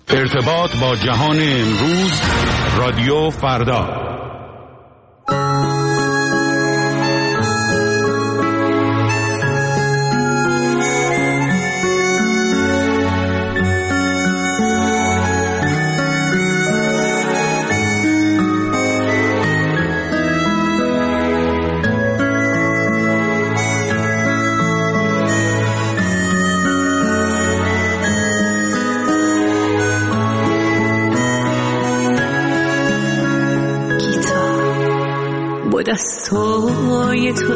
ارتباط با جهان امروز، رادیو فردا. دستای تو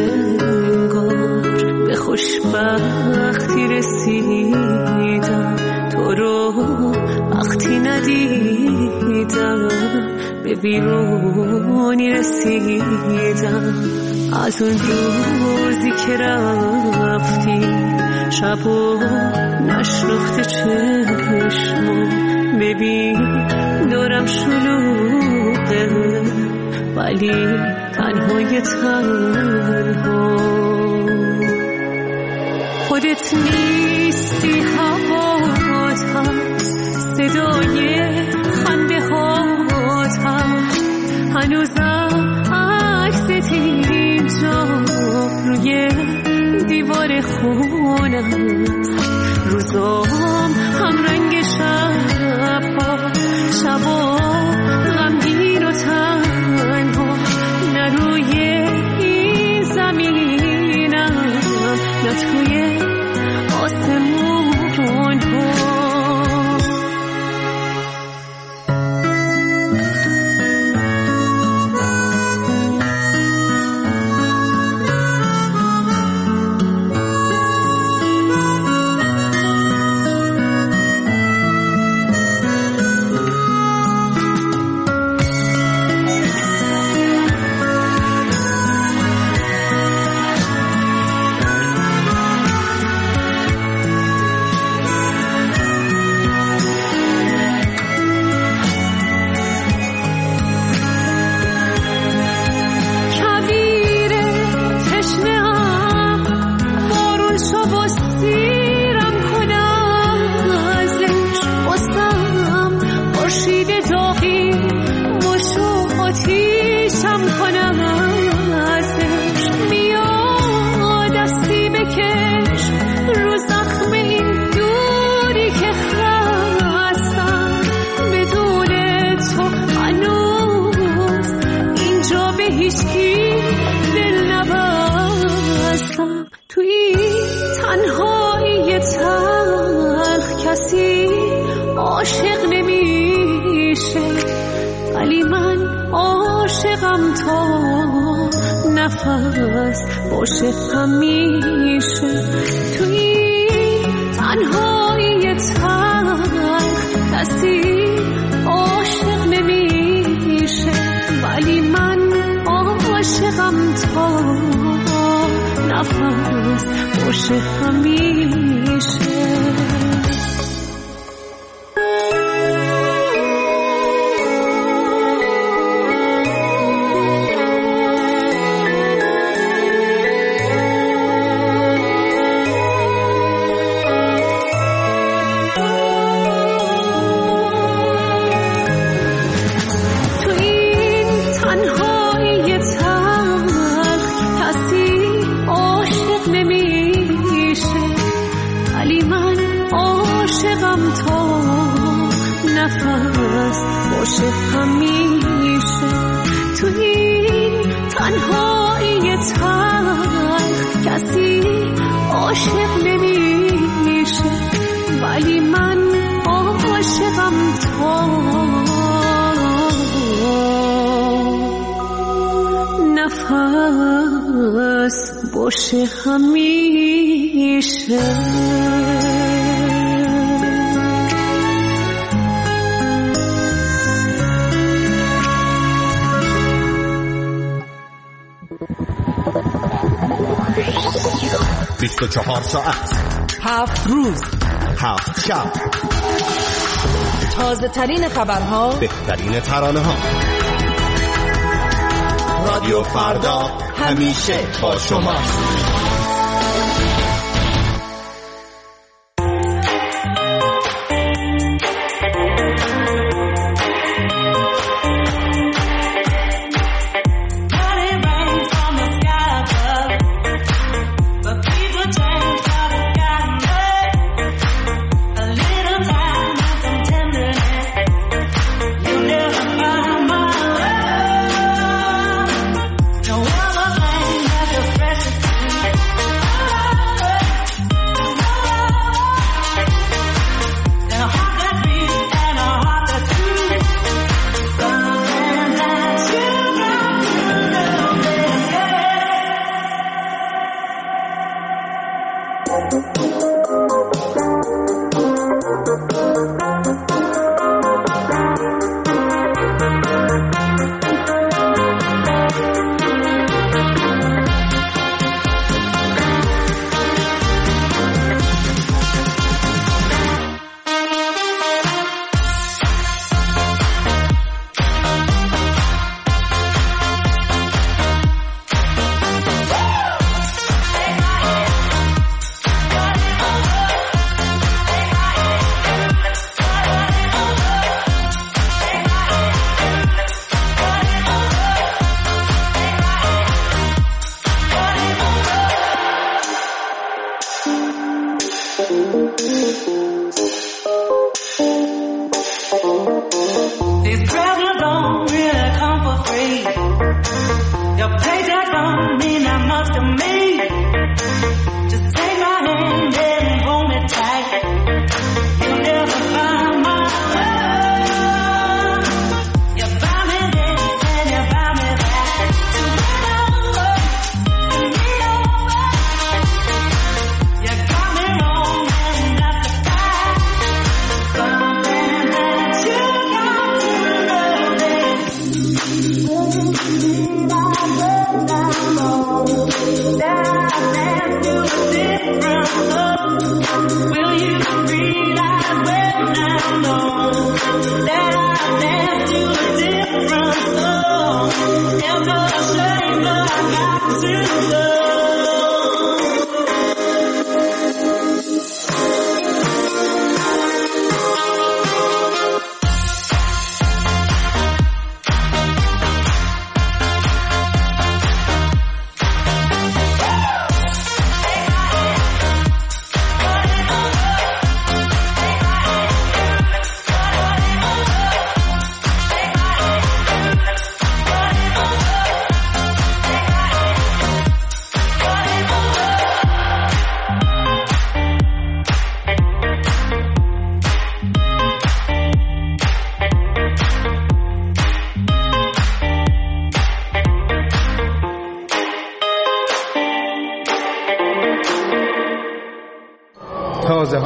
انگار به خوشبختی رسیدم، تو رو وقتی ندیدم به ویرونی رسیدم. از اون روزی که رفتی شب و نشناخته چشمو، ببین دورم شلوغه ولی تنهای تنها. خودت نیستی، هوات هست، صدای خنده هات هست، هنوزم عکست اینجا روی دیوار خونم. روزام هم رنگ شبا، شبا غمگین و تنها، نه روی این زمینم نه توی آسمون ها. عاشق نمیشه ولی من عاشقم تا نفس باشه همیشه. توی تنهایی تلخ کسی عاشق نمیشه ولی من عاشقم تا نفس باشه همیشه. نفس باشه همیشه. تو این تنهایی تلخ کسی عاشق نمیشه ولی من عاشقم تا نفس باشه همیشه. 24 ساعت 7 روز 7 شب، تازه ترین خبرها، بهترین ترانه ها. رادیو فردا همیشه با شماست.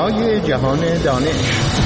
های جهان دانش.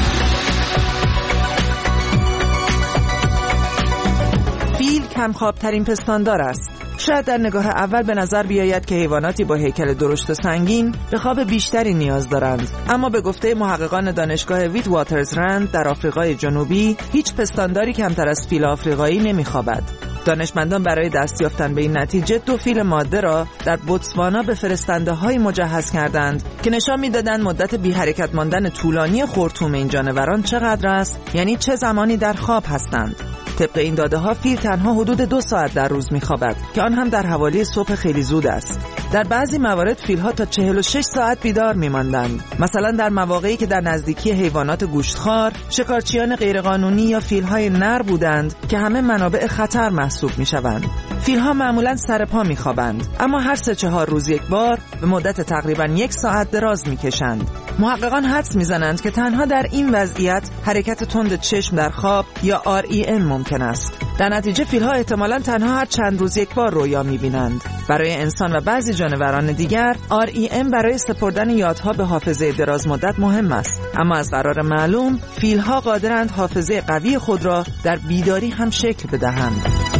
فیل کمخواب‌ترین پستاندار است. شاید در نگاه اول به نظر بیاید که حیواناتی با هیکل درشت و سنگین به خواب بیشتری نیاز دارند، اما به گفته محققان دانشگاه ویت واترزرند در آفریقای جنوبی هیچ پستانداری کمتر از فیل آفریقایی نمیخوابد. دانشمندان برای دست یافتن به این نتیجه 2 فیل ماده را در بوتسوانا به فرستنده‌های مجهز کردند که نشان می‌دادند مدت بی حرکت ماندن طولانی خرطوم این جانوران چقدر است، یعنی چه زمانی در خواب هستند. طبق این داده‌ها فیل تنها حدود 2 ساعت در روز می‌خوابد که آن هم در حوالی صبح خیلی زود است. در بعضی موارد فیل‌ها تا 46 ساعت بیدار می‌ماندند. مثلا در مواقعی که در نزدیکی حیوانات گوشتخوار، شکارچیان غیرقانونی یا فیل‌های نر بودند که همه منابع خطر محسوب می‌شوند. فیل‌ها معمولاً سر پا می‌خوابند، اما هر 3-4 روز یک بار به مدت تقریباً 1 ساعت دراز می‌کشند. محققان حدس می‌زنند که تنها در این وضعیت حرکت تند چشم در خواب یا REM ممکن است. در نتیجه فیل‌ها احتمالاً تنها هر چند روز یک بار رویا می‌بینند. برای انسان و بعضی جانوران دیگر REM برای سپردن یادها به حافظه دراز مدت مهم است، اما از قرار معلوم فیل‌ها قادرند حافظه قوی خود را در بیداری هم شکل بدهند.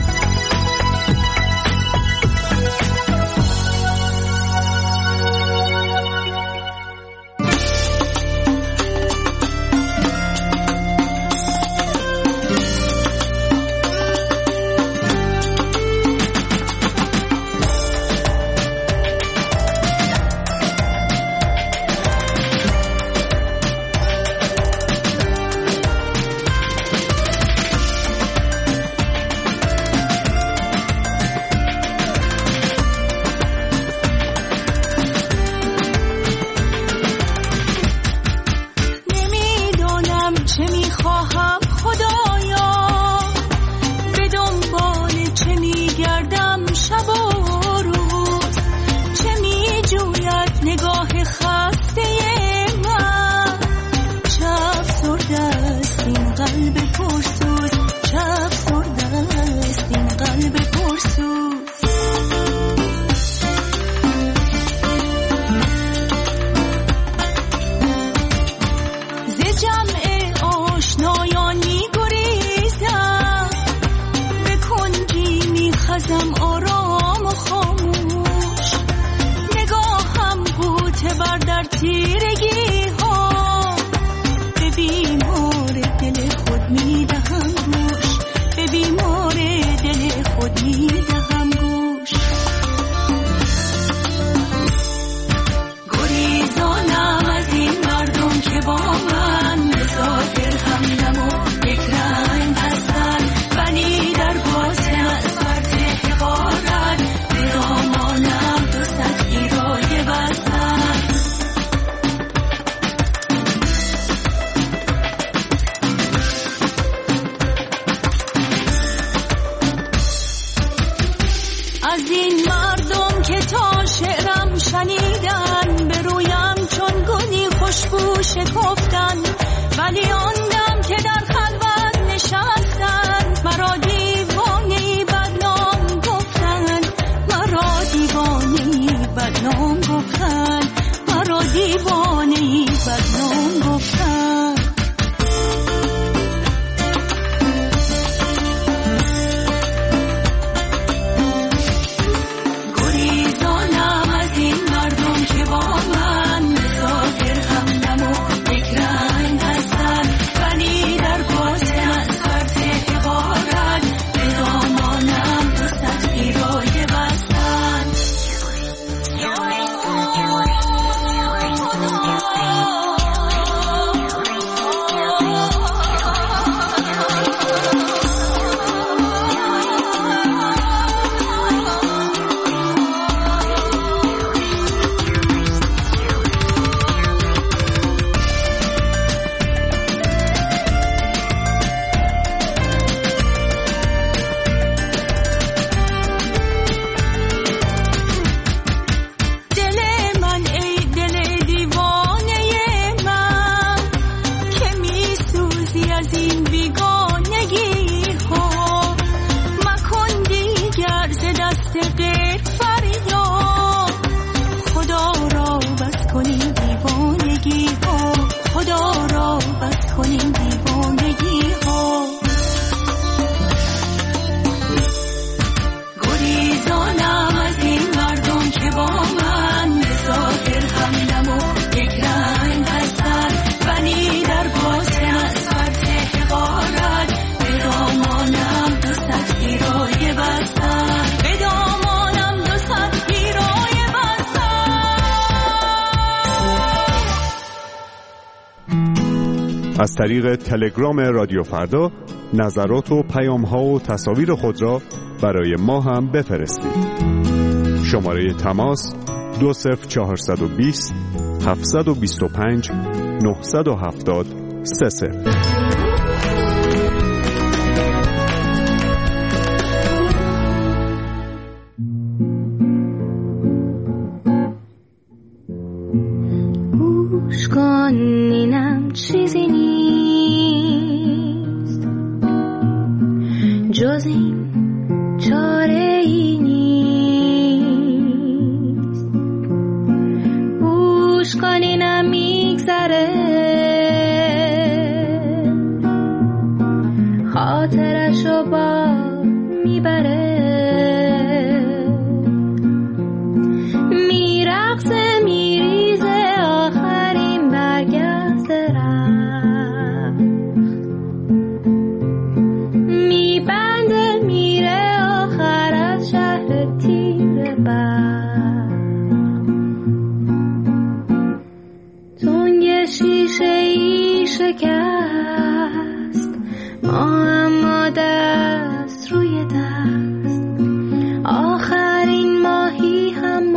شکفتن ولی آن دم که در خلوت نشستن مرا دیوانه‌ای بدنام گفتن، مرا دیوانه‌ای بدنام گفتن، مرا دیوانه‌ای بدنام گفتن. گریزانم از این مردم که با من بظاهر همدم و یک رنگ هستن، ولی در باطن از فرط حقارت به دامانم دو صد گیرایه بستن. خدا را بس کنی دیوانگی ها. از طریق تلگرام رادیو فردا نظرات و پیام‌ها و تصاویر خود را برای ما هم بفرستید. شماره تماس 20420 725 970 30. گوش کن اینم چیزی نیست جز این چاره ای نیست. گوش کن اینم میگذره خاطرشو با میبره میرقصه میریزه آخرین برگرد رخت میبنده میره آخر از شهر تیر برق تنگ شیشه ای شکست ما اما دست روی دست آخرین ماهی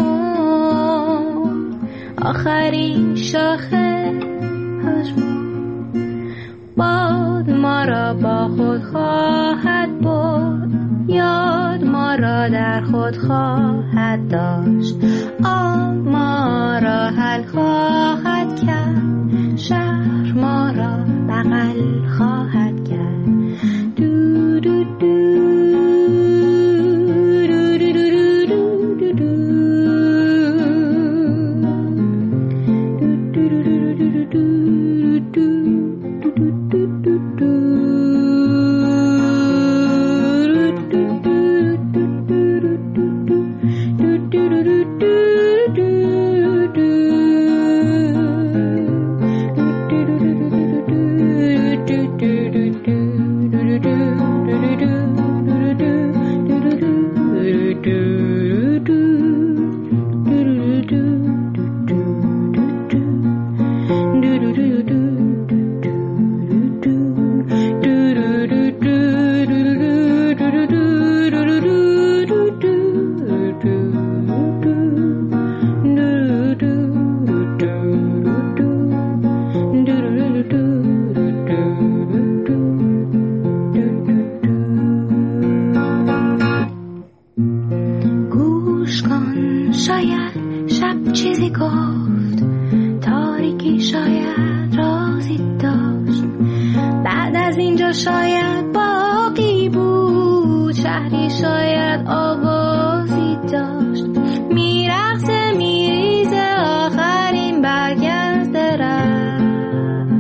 همون آخرین شاخه پژمرد باد ما را با خود خواهد برد یاد ما را در خود خواهد داشت آب ما را حل خواهد کرد شهر ما را بغل خواهد کرد دو دو دو شاید باقی بود شهری شاید آوازی داشت میرقصه میریزه آخرین برگرد رخت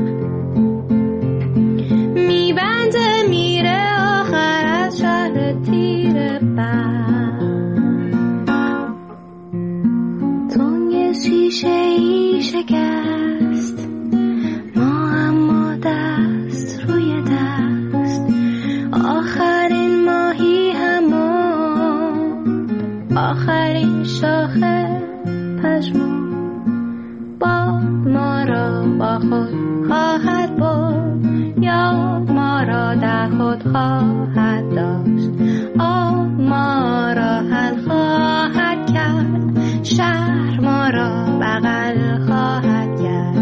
میبنده میره آخر از شهر تیر برق تنگ شیشه ای شکست ما اما دست روی دست آخرین ماهی همون آخرین شاخه پژمرد باد ما را با خود خواهد برد یاد ما را در خود خواهد داشت آب ما را حل خواهد کرد شهر ما را بغل خواهد کرد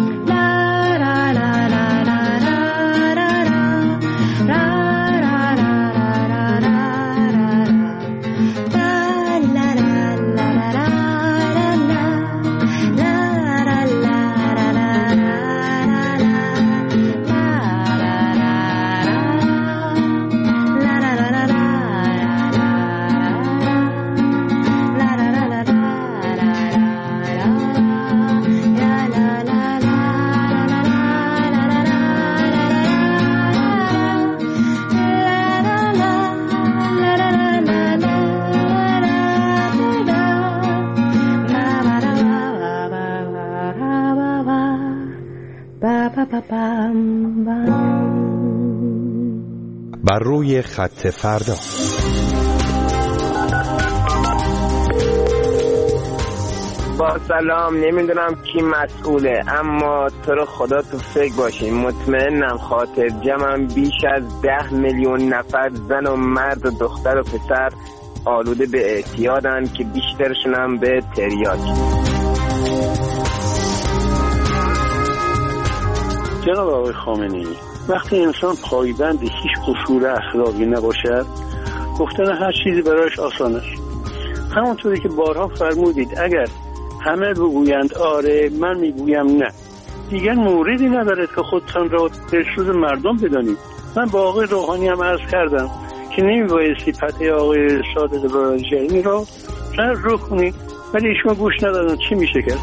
بر روی خط فردا. با سلام. نمیدونم کی مسئوله، اما تو رو خدا تو فکر باشین. مطمئنم خاطر جمعم بیش از 10 میلیون نفر زن و مرد و دختر و پسر آلوده به اعتیادن که بیشترشون هم به تریاک. جناب آقای خامنه‌ای، وقتی انسان پایبند هیچ اصول اخلاقی نباشد، گفتن هر چیزی برایش آسان است. همونطوری که بارها فرمودید اگر همه بگویند آره من میگویم نه، دیگر موردی ندارد که خودتان را دلسوز مردم بدانید. من با آقای روحانی هم عرض کردم که نمیبایستی پته آقای صادق لاریجانی را رو کنید، ولی ایشون گوش ندادن. چی میشه کرد؟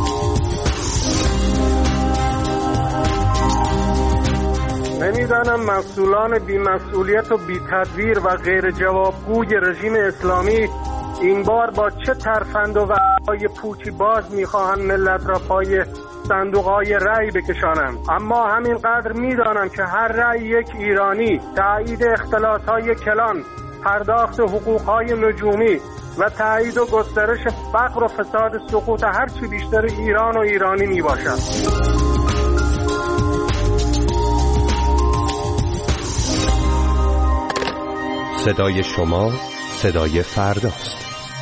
نمیدانم مسئولان بی‌مسئولیت و بی‌تدبیر و غیر جوابگوی رژیم اسلامی این بار با چه ترفند و وعده‌های پوچی باز میخواهند ملت را پای صندوق‌های رأی بکشانند. اما همینقدر میدانم که هر رأی یک ایرانی، تایید اختلاس‌های کلان، پرداخت حقوق‌های نجومی و تایید و گسترش فقر و فساد سقوط هرچی بیشتر ایران و ایرانی میباشد. صدای شما صدای فرداست.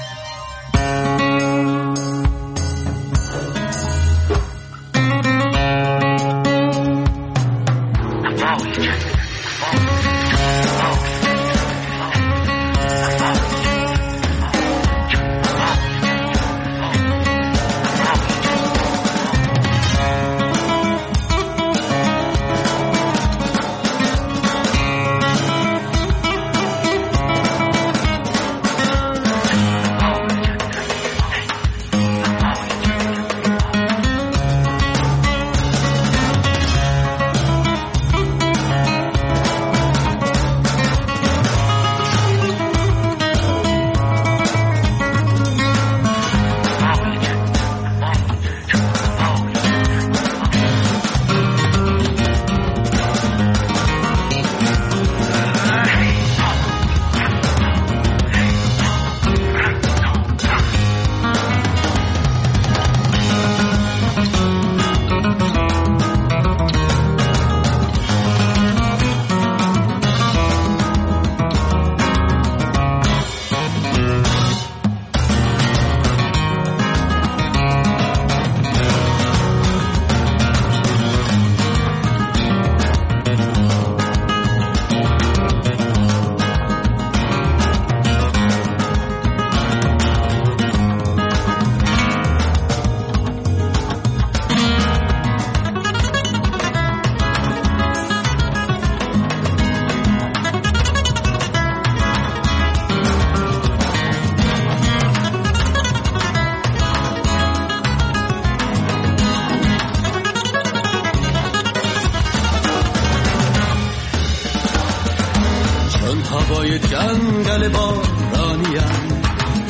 هوای جنگل بارانیم،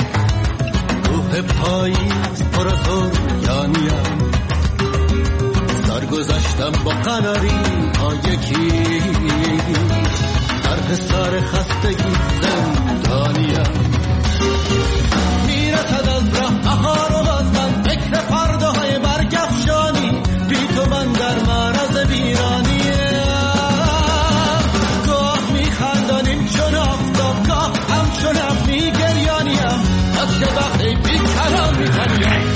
روح پاییز پر از رویانیم، سرگذشتم با قناری ها یکی، در حصار خستگی زندانیم، میرسد از راه بهار و باز من فکر فرداهای برگفشانی، بی تو من در معرض ویرانیم، گاه میخندانیم چون آفتاب، گاه همچون ابری گریانیم، از که وقتی بیکران میخوانیم.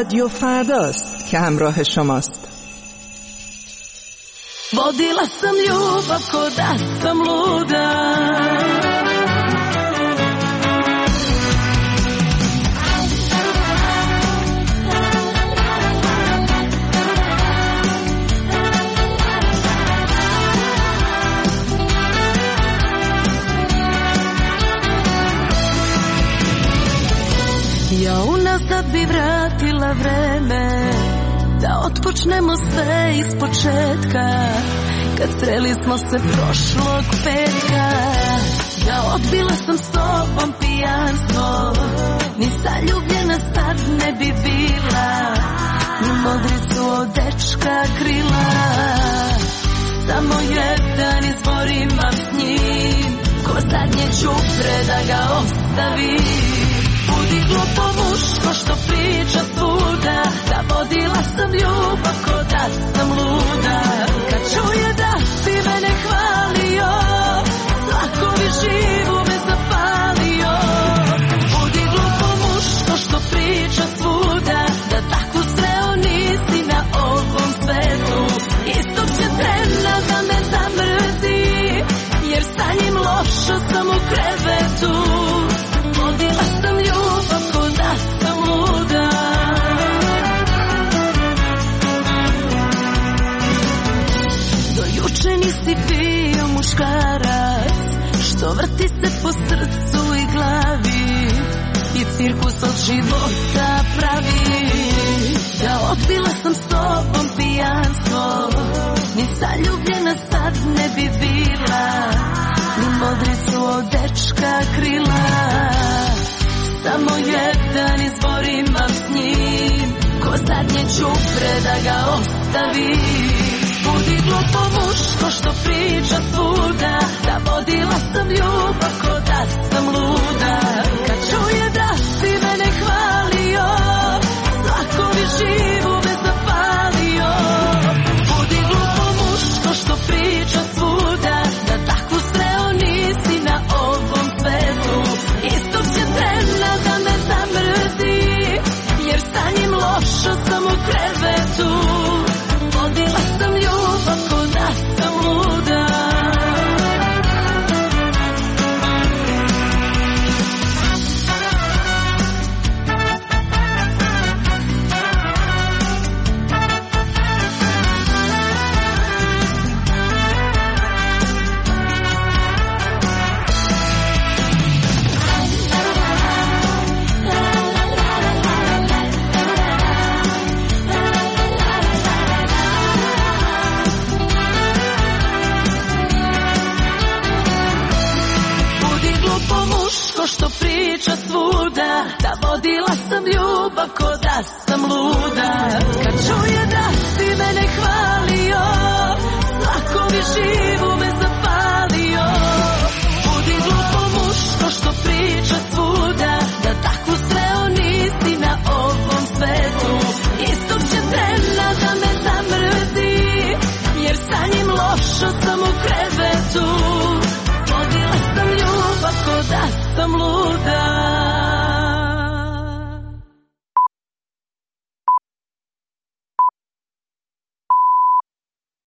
رادیو فرداست که همراه شماست. Vodila sam ljubav ko da sam luda. Ja unazad bi vratila vreme, da otpočnemo sve iz početka, kad sreli smo se prošlog petka. Ja odbila sam s tobom pijanstvo, ni zaljubljena sad ne bi bila, ni modricu od dečka krila. Samo jedan izbor imam s njim, ko zadnje čupre da ga ostavim. Budi glupo muško što priča svuda, da vodila sam ljubav ko da sam luda. Kad čuje da si mene hvalio, tlakovi živu me zapalio. Budi glupo muško što priča svuda, da takvu sreo nisi na ovom svetu. Istog će trena da me zamrzi, jer sa njim lošo sam u krevetu. Vodila sam ljubav ko da sam luda. Do juče nisi bio muškarac, što vrti se po srcu i glavi i cirkus od života pravi. Da odbila sam s tobom pijanstvo, ni zaljubljena sad ne bi bila, ni modricu od dečka krila. Samo jedan izbor imam s njim, ko zadnje čupre da ga ostavi. Budi glupo muško što priča svuda, da vodila sam ljubav ko da sam luda. Kad čuje da si mene hvalio, tlakovi živu me zapalio. Budi glupo muško što priča svuda, da takvu sreo nisi na ovom svetu. Istog će trena da me zamrzi, jer sa njim lošo sam u krevetu. Vodila sam ljubav ko da sam luda. Što priča svuda, da vodila sam ljubav ko da sam luda. Kad čuje